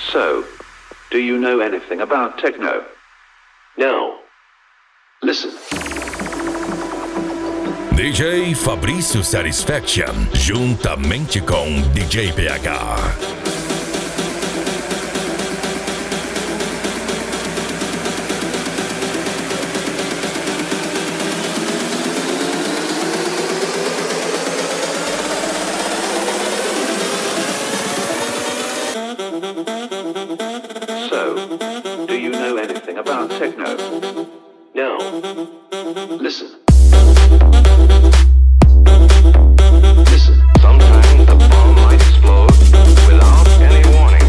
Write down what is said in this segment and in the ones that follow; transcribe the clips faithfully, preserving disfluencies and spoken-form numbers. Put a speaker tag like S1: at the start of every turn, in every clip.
S1: So, do you know anything about techno?
S2: No.
S1: Listen.
S3: D J Fabrício Satisfaction, juntamente com D J P H.
S1: About techno?
S2: No.
S1: Listen.
S2: Listen. Sometimes the bomb might explode without any warning.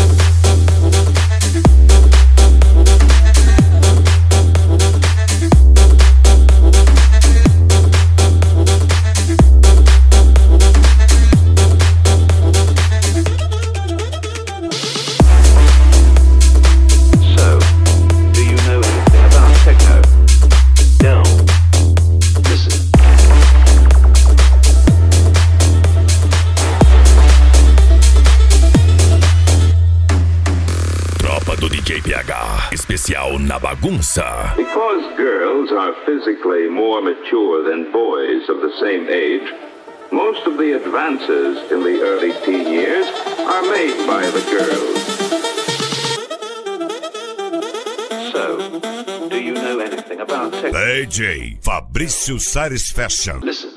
S3: Especial na bagunça.
S4: Because girls are physically more mature than boys of the same age, most of the advances in the early teen years are made by the girls.
S1: So, do you know anything about techno?
S3: D J Fabrício Satisfaction.
S1: Listen.